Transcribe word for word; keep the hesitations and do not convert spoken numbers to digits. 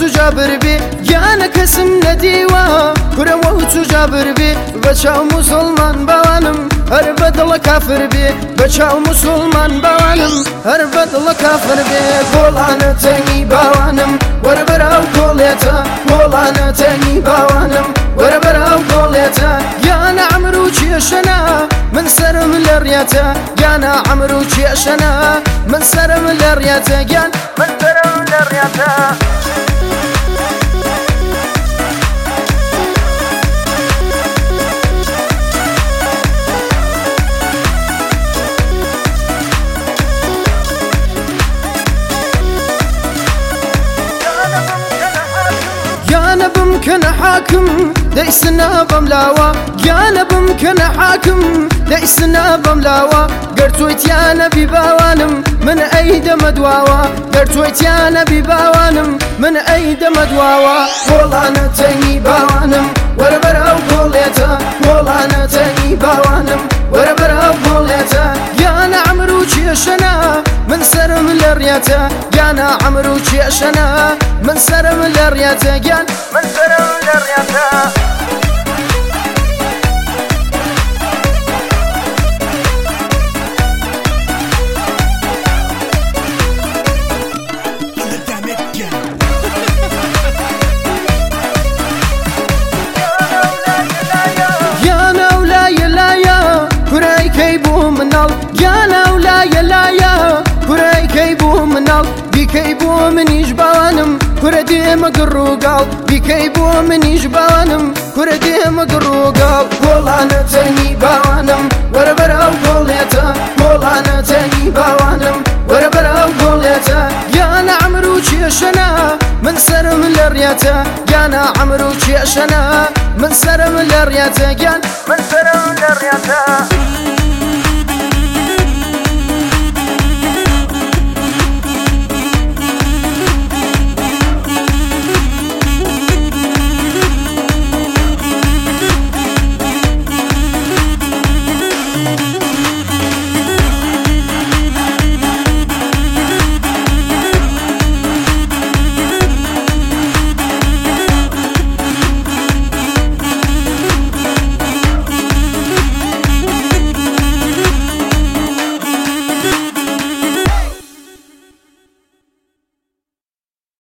جابر بي يانا كسم نديوا كرة جابر بي بچاو مسلمان بوانم هر بدل كافر بي بچاو مسلمان بوانم هر بدل كافر بي قولانا تنگي بوانم وربراو قوليتا قولانا تنگي بوانم وربراو قوليتا يانا عمرو تشيشنا من سرم لرياتا يانا عمرو تشيشنا من سرم لرياتا يان من سرم لرياتا يانا بمكن حاكم ديسنا بملاوة يانا بمكن حاكم ديسنا بملاوة قرتويت يا نبي باوانم من أيد مدواوة قرتويت يا نبي باوانم من أيد مدواوة قولانا تنگي باوانم وربراو قوليتا قولانا تنگي باوانم وربراو قوليتا يانا عمرو تشيشنا من سرم لرياتا يانا عمرو تشيشنا من سرم لرياتا يان من سرم لرياتا يانا ولايا لايا كراي كيبو منال يانا ولايا لايا كراي كيبو منال بكيبو من يجبانم كردي مقرو قال بكيبو من يجبانم كردي مقرو قال قولانا تنگي باوانم وربراو قوليتا قولانا تنگي باوانم وربراو قوليتا يانا عمرو تشيشنا من سرم لرياتا يانا عمرو تشيشنا من سرم لرياتا يان من سرم لرياتا